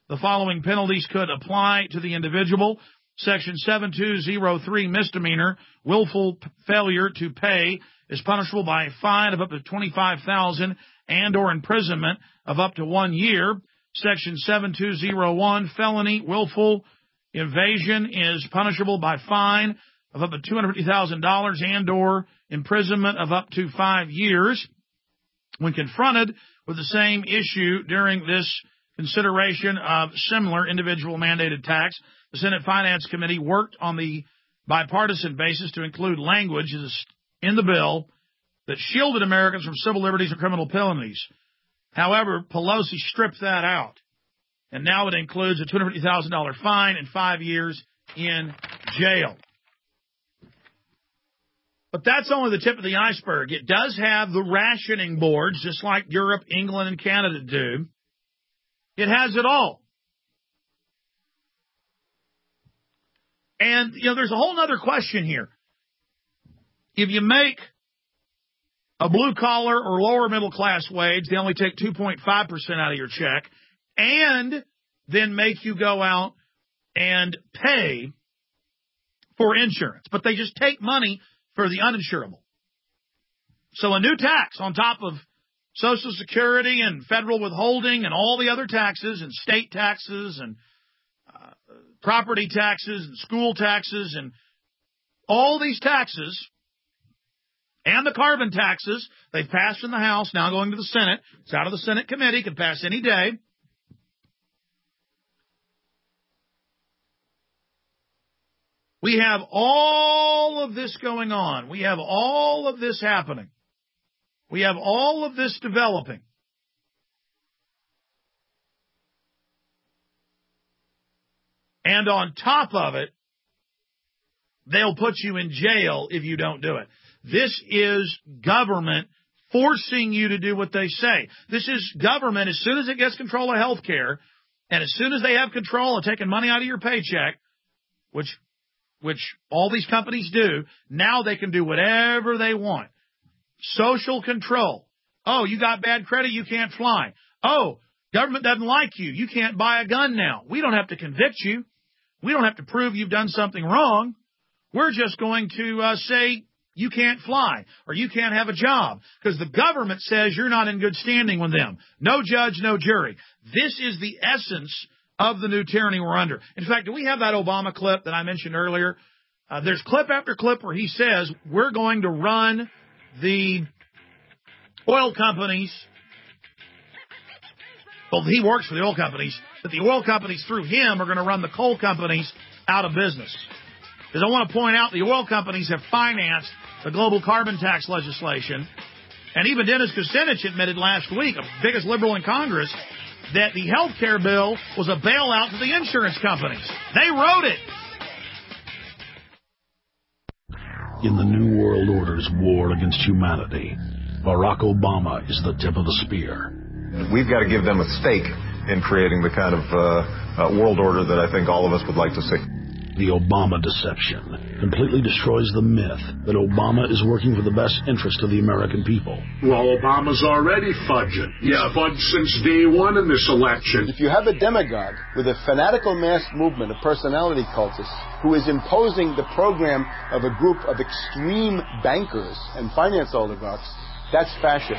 Speaker 2: the following penalties could apply to the individual. Section 7203, misdemeanor, willful failure to pay is punishable by a fine of up to $25,000 and or imprisonment of up to 1 year. Section 7201, felony, willful evasion is punishable by fine of up to $250,000 and or imprisonment of up to 5 years. When confronted with the same issue during this consideration of similar individual mandated tax, the Senate Finance Committee worked on the bipartisan basis to include language in the bill that shielded Americans from civil liberties and criminal penalties. However, Pelosi stripped that out, and now it includes a $250,000 fine and 5 years in jail. But that's only the tip of the iceberg. It does have the rationing boards, just like Europe, England, and Canada do. It has it all. And, there's a whole other question here. If you make a blue-collar or lower middle-class wage, they only take 2.5% out of your check, and then make you go out and pay for insurance. But they just take money for the uninsurable. So a new tax on top of Social Security and federal withholding and all the other taxes and state taxes and property taxes and school taxes and all these taxes and the carbon taxes they've passed in the House, now going to the Senate. It's out of the Senate committee, could pass any day. We have all of this going on. We have all of this happening. We have all of this developing. And on top of it, they'll put you in jail if you don't do it. This is government forcing you to do what they say. This is government, as soon as it gets control of health care, and as soon as they have control of taking money out of your paycheck, which all these companies do, now they can do whatever they want. Social control. Oh, you got bad credit, you can't fly. Oh, government doesn't like you, you can't buy a gun now. We don't have to convict you. We don't have to prove you've done something wrong. We're just going to say you can't fly or you can't have a job because the government says you're not in good standing with them. No judge, no jury. This is the essence of the new tyranny we're under. In fact, do we have that Obama clip that I mentioned earlier? There's clip after clip where he says we're going to run the oil companies. Well, he works for the oil companies, but the oil companies through him are going to run the coal companies out of business. Because I want to point out the oil companies have financed the global carbon tax legislation. And even Dennis Kucinich admitted last week, the biggest liberal in Congress, that the health care bill was a bailout to the insurance companies. They wrote it.
Speaker 6: In the New World Order's war against humanity, Barack Obama is the tip of the spear.
Speaker 19: We've got to give them a stake in creating the kind of world order that I think all of us would like to see.
Speaker 6: The Obama deception completely destroys the myth that Obama is working for the best interest of the American people.
Speaker 8: Well, Obama's already fudging. He's fudged since day one in this election.
Speaker 7: If you have a demagogue with a fanatical mass movement of personality cultists who is imposing the program of a group of extreme bankers and finance oligarchs, that's fascism.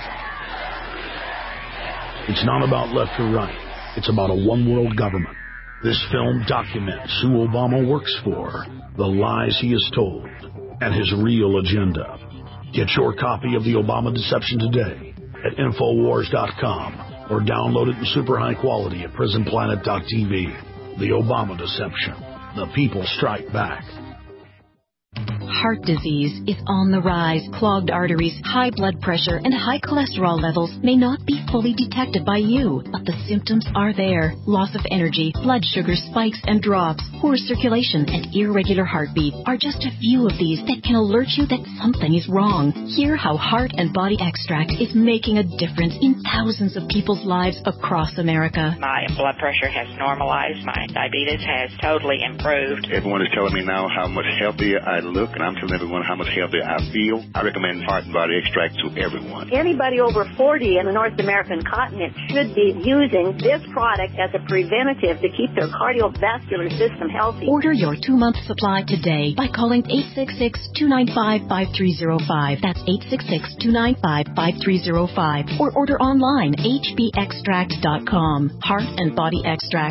Speaker 6: It's not about left or right. It's about a one-world government. This film documents who Obama works for, the lies he has told, and his real agenda. Get your copy of The Obama Deception today at Infowars.com or download it in super high quality at PrisonPlanet.tv. The Obama Deception. The people strike back.
Speaker 20: Heart disease is on the rise. Clogged arteries, high blood pressure, and high cholesterol levels may not be fully detected by you, but the symptoms are there. Loss of energy, blood sugar spikes and drops, poor circulation, and irregular heartbeat are just a few of these that can alert you that something is wrong. Hear how Heart and Body Extract is making a difference in thousands of people's lives across America.
Speaker 21: My blood pressure has normalized. My diabetes has totally improved.
Speaker 22: Everyone is telling me now how much healthier I look, and
Speaker 21: I'm telling everyone how much healthier I feel. I recommend Heart and Body Extract to everyone.
Speaker 22: Anybody over 40 in the North American continent should be using this product as a preventative to keep their cardiovascular system healthy.
Speaker 20: Order your 2-month supply today by calling 866-295-5305. That's 866-295-5305. Or order online, hbextract.com. Heart and Body Extract,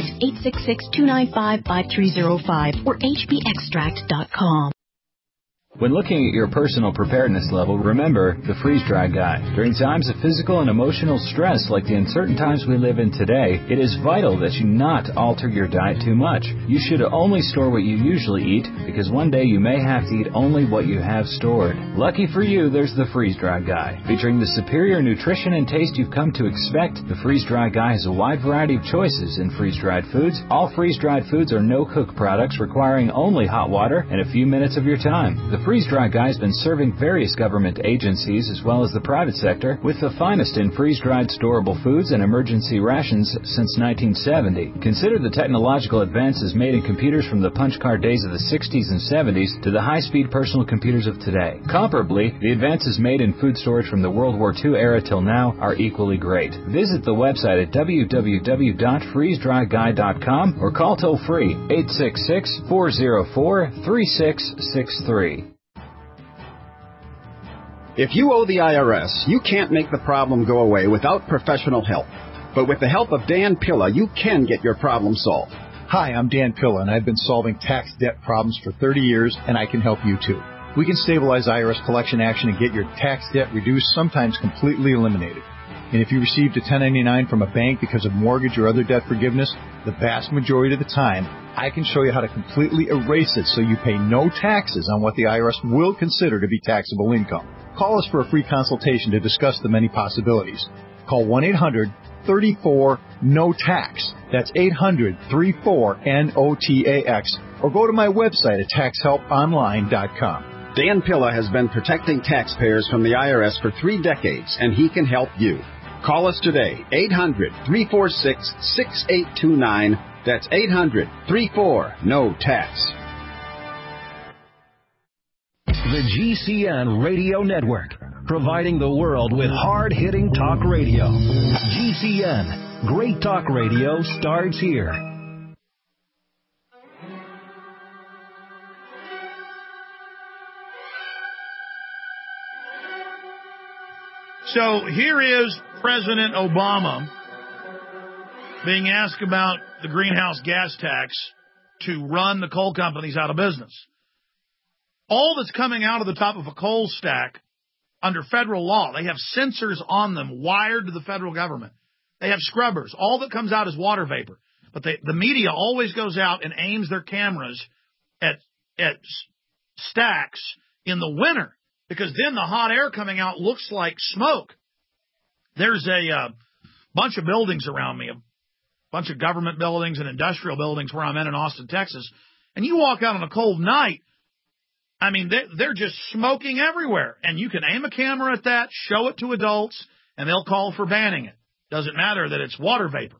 Speaker 20: 866-295-5305 or hbextract.com.
Speaker 23: When looking at your personal preparedness level, remember the freeze-dry guide. During times of physical and emotional stress like the uncertain times we live in today, it is vital that you not alter your diet too much. You should only store what you usually eat, because one day you may have to eat only what you have stored. Lucky for you, there's the freeze-dry guide. Featuring the superior nutrition and taste you've come to expect, the freeze-dry guide has a wide variety of choices in freeze-dried foods. All freeze-dried foods are no-cook products requiring only hot water and a few minutes of your time. The freeze-dry guide has been serving various government agencies as well as the private sector with the finest in freeze-dried storable foods and emergency rations since 1970. Consider the technological advances made in computers from the punch card days of the 60s and 70s to the high-speed personal computers of today. Comparably, the advances made in food storage from the World War II era till now are equally great. Visit the website at www.freezedryguide.com or call toll-free 866-404-3663.
Speaker 24: If you owe the IRS, you can't make the problem go away without professional help. But with the help of Dan Pilla, you can get your problem solved.
Speaker 25: Hi, I'm Dan Pilla, and I've been solving tax debt problems for 30 years, and I can help you too. We can stabilize IRS collection action and get your tax debt reduced, sometimes completely eliminated. And if you received a 1099 from a bank because of mortgage or other debt forgiveness, the vast majority of the time, I can show you how to completely erase it so you pay no taxes on what the IRS will consider to be taxable income. Call us for a free consultation to discuss the many possibilities. Call 1-800-34-NO-TAX. That's 800-34-NOTAX. Or go to my website at taxhelponline.com.
Speaker 24: Dan Pilla has been protecting taxpayers from the IRS for 3 decades, and he can help you. Call us today, 800-346-6829. That's 800-34-NO-TAX.
Speaker 17: The GCN Radio Network, providing the world with hard-hitting talk radio. GCN, great talk radio starts here.
Speaker 2: So here is President Obama being asked about the greenhouse gas tax to run the coal companies out of business. All that's coming out of the top of a coal stack under federal law, they have sensors on them wired to the federal government. They have scrubbers. All that comes out is water vapor. But the media always goes out and aims their cameras at stacks in the winter, because then the hot air coming out looks like smoke. There's a bunch of buildings around me, a bunch of government buildings and industrial buildings where I'm in Austin, Texas. And you walk out on a cold night, I mean, they're just smoking everywhere. And you can aim a camera at that, show it to adults, and they'll call for banning it. Doesn't matter that it's water vapor.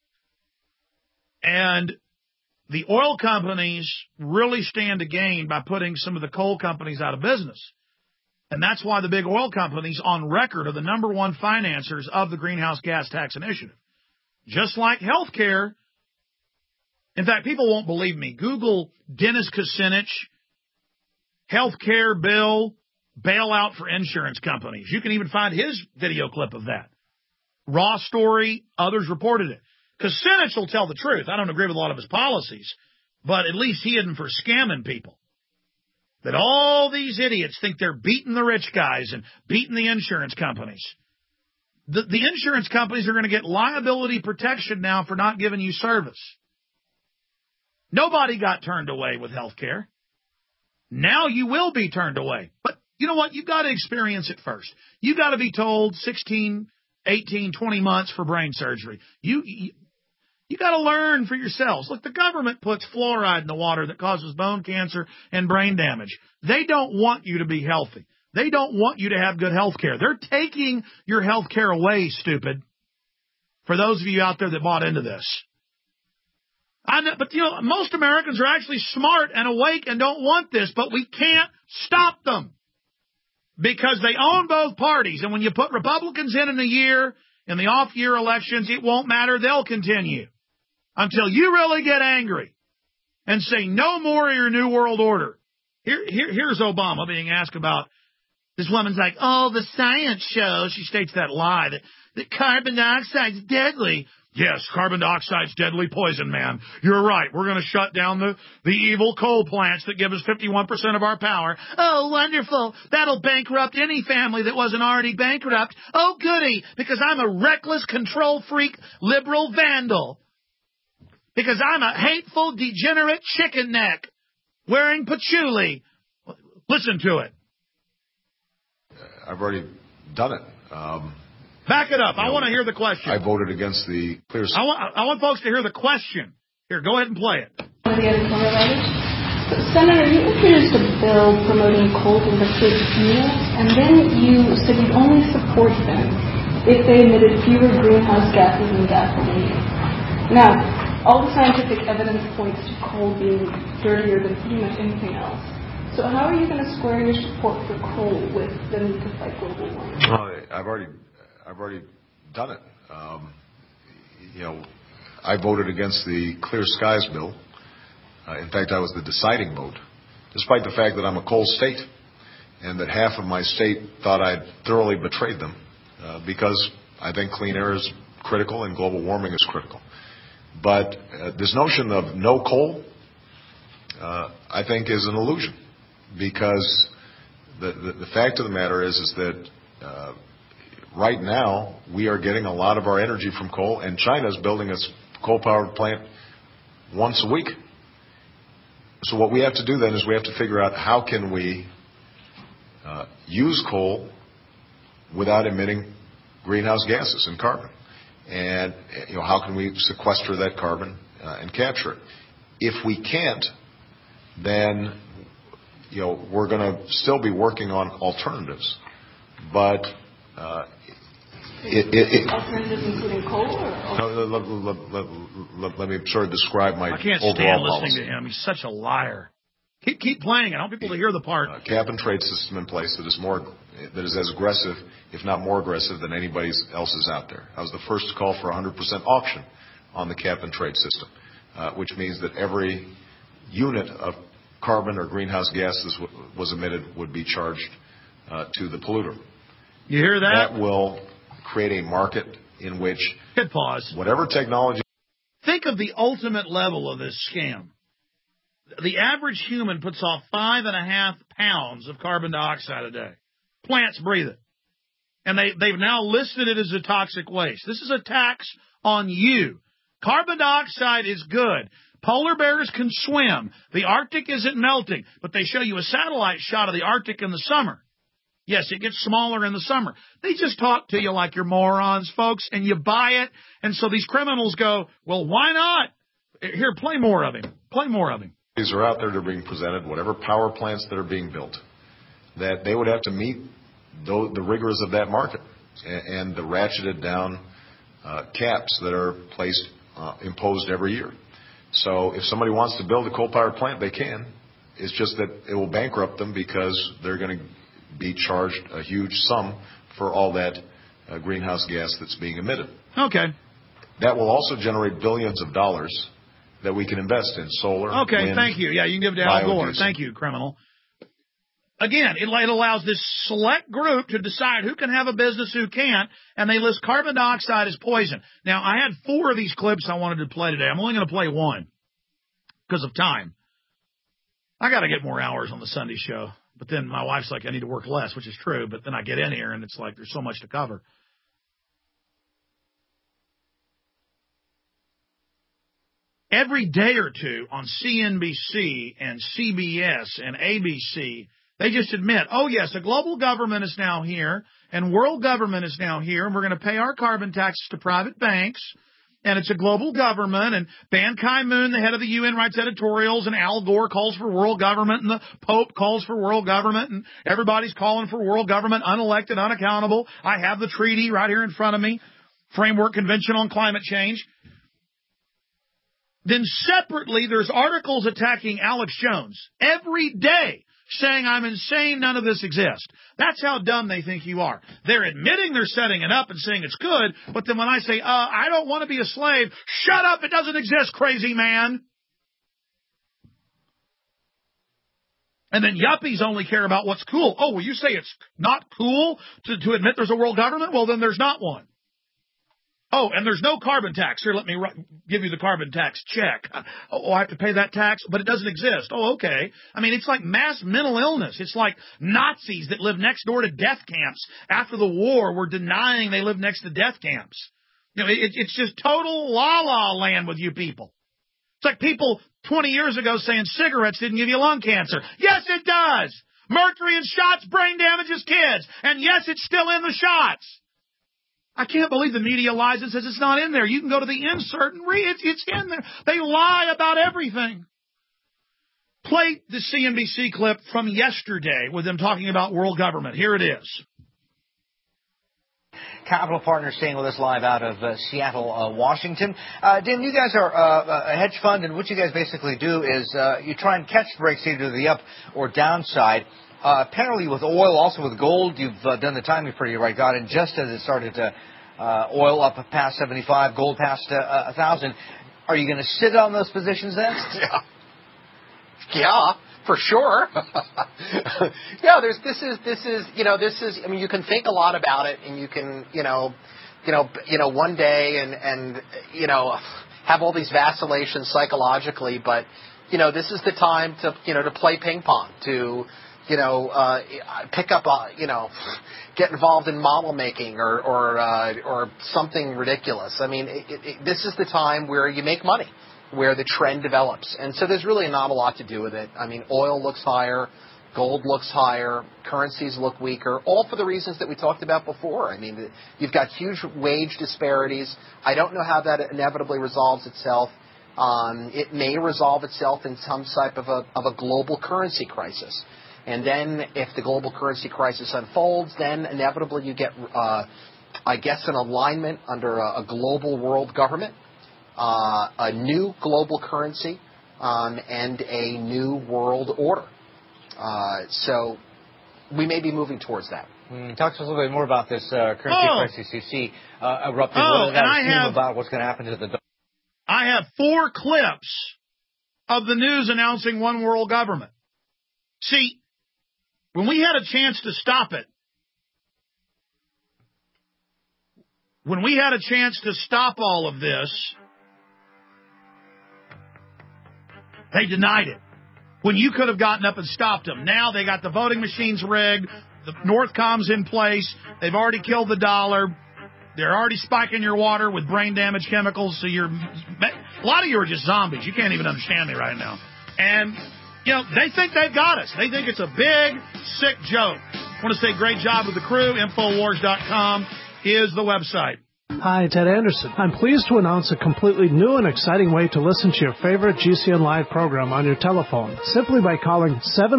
Speaker 2: And the oil companies really stand to gain by putting some of the coal companies out of business. And that's why the big oil companies on record are the number one financiers of the greenhouse gas tax initiative. Just like healthcare. In fact, people won't believe me. Google Dennis Kucinich, healthcare bill, bailout for insurance companies. You can even find his video clip of that. Raw story, others reported it. Kucinich will tell the truth. I don't agree with a lot of his policies, but at least he isn't for scamming people. That all these idiots think they're beating the rich guys and beating the insurance companies. The insurance companies are going to get liability protection now for not giving you service. Nobody got turned away with health care. Now you will be turned away. But you know what? You've got to experience it first. You've got to be told 16, 18, 20 months for brain surgery. You got to learn for yourselves. Look, the government puts fluoride in the water that causes bone cancer and brain damage. They don't want you to be healthy. They don't want you to have good health care. They're taking your health care away, stupid. For those of you out there that bought into this. I know, but most Americans are actually smart and awake and don't want this, but we can't stop them because they own both parties. And when you put Republicans in a year, in the off-year elections, it won't matter. They'll continue until you really get angry and say no more of your New World Order. Here's Obama being asked about. This woman's like, oh, the science shows, she states that lie, that carbon dioxide's deadly. Yes, carbon dioxide's deadly poison, man. You're right. We're going to shut down the evil coal plants that give us 51% of our power. Oh, wonderful. That'll bankrupt any family that wasn't already bankrupt. Oh, goody, because I'm a reckless, control freak, liberal vandal. Because I'm a hateful, degenerate chicken neck wearing patchouli. Listen to it.
Speaker 1: I've already done it.
Speaker 2: Back it up. I want to hear the question.
Speaker 1: I voted against the clear.
Speaker 2: I want folks to hear the question. Here, go ahead and play it.
Speaker 3: Senator, you introduced a bill promoting coal to liquid fuels, and then you said you'd only support them if they emitted fewer greenhouse gases than gasoline. Now, all the scientific evidence points to coal being dirtier than pretty much anything else. So how are you going to square your support for coal with the need to fight global warming?
Speaker 1: I've already done it. I voted against the Clear Skies bill. In fact, I was the deciding vote, despite the fact that I'm a coal state and that half of my state thought I'd thoroughly betrayed them because I think clean air is critical and global warming is critical. But this notion of no coal, I think, is an illusion. Because the fact of the matter is that right now we are getting a lot of our energy from coal, and China is building a coal-powered plant once a week. So what we have to do then is we have to figure out how can we use coal without emitting greenhouse gases and carbon, and how can we sequester that carbon and capture it. If we can't, then we're going to still be working on alternatives, but
Speaker 3: alternatives including coal?
Speaker 1: Let me sort of describe my
Speaker 2: I can't stand listening to him. He's such a liar. Keep playing it. I want people to hear the part.
Speaker 1: Cap and trade system in place that is as aggressive, if not more aggressive, than anybody else's out there. I was the first to call for 100% auction on the cap and trade system, which means that every unit of carbon or greenhouse gases was emitted would be charged to the polluter.
Speaker 2: You hear that?
Speaker 1: That will create a market in which
Speaker 2: hit pause.
Speaker 1: Whatever technology.
Speaker 2: Think of the ultimate level of this scam. The average human puts off 5.5 pounds of carbon dioxide a day. Plants breathe it. And they've now listed it as a toxic waste. This is a tax on you. Carbon dioxide is good. Polar bears can swim. The Arctic isn't melting, but they show you a satellite shot of the Arctic in the summer. Yes, it gets smaller in the summer. They just talk to you like you're morons, folks, and you buy it. And so these criminals go, well, why not? Here, play more of him. Play more of him.
Speaker 1: These are out there that are being presented, whatever power plants that are being built, that they would have to meet the rigors of that market and the ratcheted down caps that are imposed every year. So if somebody wants to build a coal-powered plant, they can. It's just that it will bankrupt them because they're going to be charged a huge sum for all that greenhouse gas that's being emitted.
Speaker 2: Okay.
Speaker 1: That will also generate billions of dollars that we can invest in solar.
Speaker 2: Okay,
Speaker 1: wind,
Speaker 2: thank you. Yeah, you can give it to Al Gore. Thank you, criminal. Again, it allows this select group to decide who can have a business, who can't, and they list carbon dioxide as poison. Now, I had 4 of these clips I wanted to play today. I'm only going to play 1 because of time. I got to get more hours on the Sunday show. But then my wife's like, I need to work less, which is true. But then I get in here, and it's like there's so much to cover. Every day or two on CNBC and CBS and ABC, they just admit, oh, yes, a global government is now here, and world government is now here, and we're going to pay our carbon taxes to private banks, and it's a global government, and Ban Ki-moon, the head of the UN, writes editorials, and Al Gore calls for world government, and the Pope calls for world government, and everybody's calling for world government, unelected, unaccountable. I have the treaty right here in front of me, Framework Convention on Climate Change. Then separately, there's articles attacking Alex Jones every day, saying I'm insane, none of this exists. That's how dumb they think you are. They're admitting they're setting it up and saying it's good, but then when I say, I don't want to be a slave, shut up, it doesn't exist, crazy man. And then yuppies only care about what's cool. Oh, well, you say it's not cool to admit there's a world government? Well, then there's not one. Oh, and there's no carbon tax. Here, let me give you the carbon tax check. Oh, I have to pay that tax, but it doesn't exist. Oh, okay. I mean, it's like mass mental illness. It's like Nazis that live next door to death camps after the war were denying they live next to death camps. You know, it's just total la-la land with you people. It's like people 20 years ago saying cigarettes didn't give you lung cancer. Yes, it does. Mercury in shots brain damages kids. And yes, it's still in the shots. I can't believe the media lies and says it's not in there. You can go to the insert and read it. It's in there. They lie about everything. Play the CNBC clip from yesterday with them talking about world government. Here it is.
Speaker 4: Capital Partners staying with us live out of Seattle, Washington. Dan, you guys are a hedge fund, and what you guys basically do is you try and catch breaks either the up or downside. Apparently with oil, also with gold, you've done the timing pretty right, God. And just as it started to oil up past 75, gold past 1,000, are you going to sit on those positions then?
Speaker 5: Yeah, for sure. Yeah, this is. I mean, you can think a lot about it, and you can, one day and have all these vacillations psychologically, but this is the time to play ping pong, to pick up, get involved in model making or something ridiculous. I mean, this is the time where you make money, where the trend develops. And so there's really not a lot to do with it. I mean, oil looks higher, gold looks higher, currencies look weaker, all for the reasons that we talked about before. I mean, you've got huge wage disparities. I don't know how that inevitably resolves itself. It may resolve itself in some type of a global currency crisis. And then if the global currency crisis unfolds, then inevitably you get, an alignment under a global world government, a new global currency, and a new world order. So we may be moving towards that.
Speaker 4: Talk to us a little bit more about this currency crisis you see erupting. What does that assume about what's going to happen to the dollar?
Speaker 2: I have 4 clips of the news announcing one world government. See, when we had a chance to stop it, when we had a chance to stop all of this, they denied it. When you could have gotten up and stopped them. Now they got the voting machines rigged, the Northcom's in place, they've already killed the dollar, they're already spiking your water with brain damage chemicals, so a lot of you are just zombies. You can't even understand me right now. And they think they've got us. They think it's a big, sick joke. I want to say great job with the crew. Infowars.com is the website.
Speaker 9: Hi, Ted Anderson. I'm pleased to announce a completely new and exciting way to listen to your favorite GCN Live program on your telephone. Simply by calling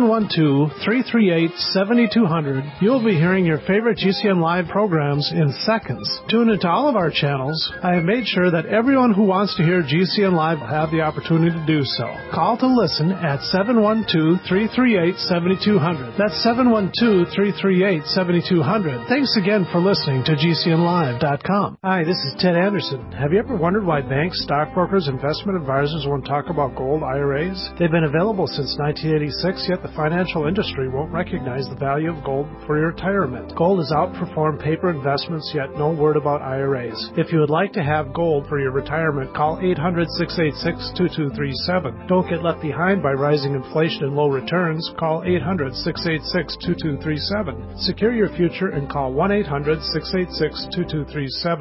Speaker 9: 712-338-7200, you'll be hearing your favorite GCN Live programs in seconds. Tune into all of our channels. I have made sure that everyone who wants to hear GCN Live will have the opportunity to do so. Call to listen at 712-338-7200. That's 712-338-7200. Thanks again for listening to GCNLive.com. Hi, this is Ted Anderson. Have you ever wondered why banks, stockbrokers, investment advisors won't talk about gold IRAs? They've been available since 1986, yet the financial industry won't recognize the value of gold for your retirement. Gold has outperformed paper investments, yet no word about IRAs. If you would like to have gold for your retirement, call 800-686-2237. Don't get left behind by rising inflation and low returns. Call 800-686-2237. Secure your future and call 1-800-686-2237.